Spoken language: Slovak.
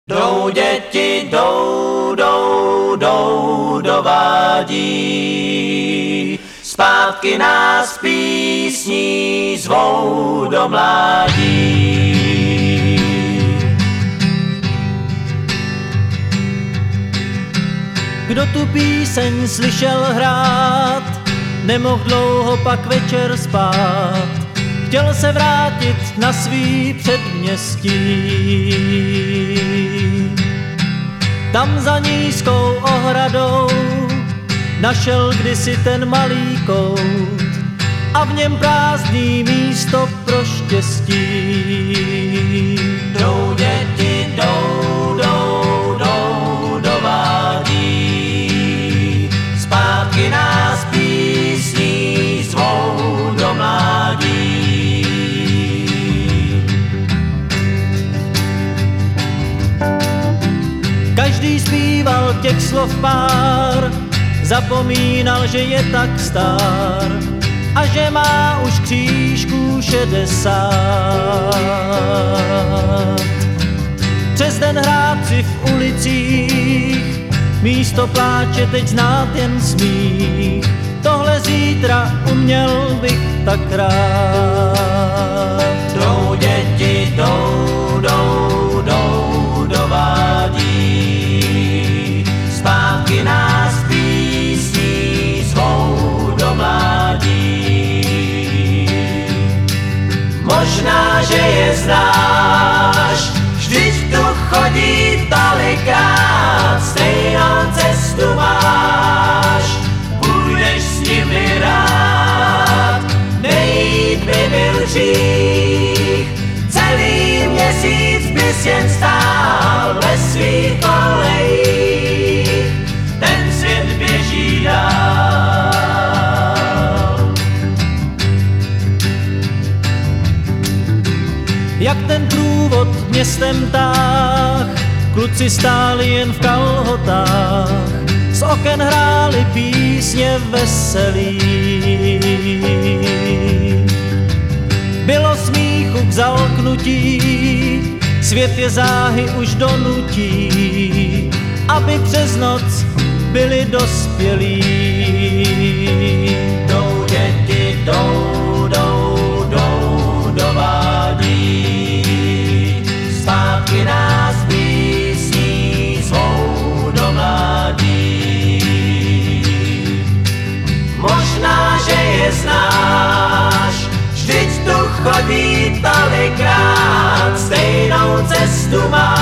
Jdou děti, jdou do vádí, zpátky nás písní zvou do mládí. Kdo tu píseň slyšel hrát, nemohl dlouho pak večer spát. Chtěl se vrátit na svý předměstí. Tam za nízkou ohradou našel kdysi ten malý kout a v něm prázdný místo pro štěstí. Jdou děti, jdou do vádí, zpátky nás písní zvou do mládí. Každý zpíval těch slov pár, zapomínal, že je tak star a že má už křížků 60. Přes den hrát si v ulicích, místo pláče teď znát jen smích. Tohle zítra uměl bych tak rád. Jdou děti, jdou do vádí, zpátky nás písní zvou do mládí. Možná, že je znáš, vždyť tu chodí tolikát, stejnou cestu máš, půjdeš s nimi rád, nejít by byl hřích, celý měsíc bys jen stál ve svých kolejích, ten svět běží dál. Jak ten průvod městem táh, kluci stáli jen v kalhotách, z oken hráli písně veselý. Bylo smíchu k zalknutí, svět je záhy už donutí, aby přes noc byli dospělí. Jdou děti, jdou do vádí, zpátky nás písní zvou do mládí. Možná, že je znáš, vždyť tu chodí tolikrát, stejnou cestu máš.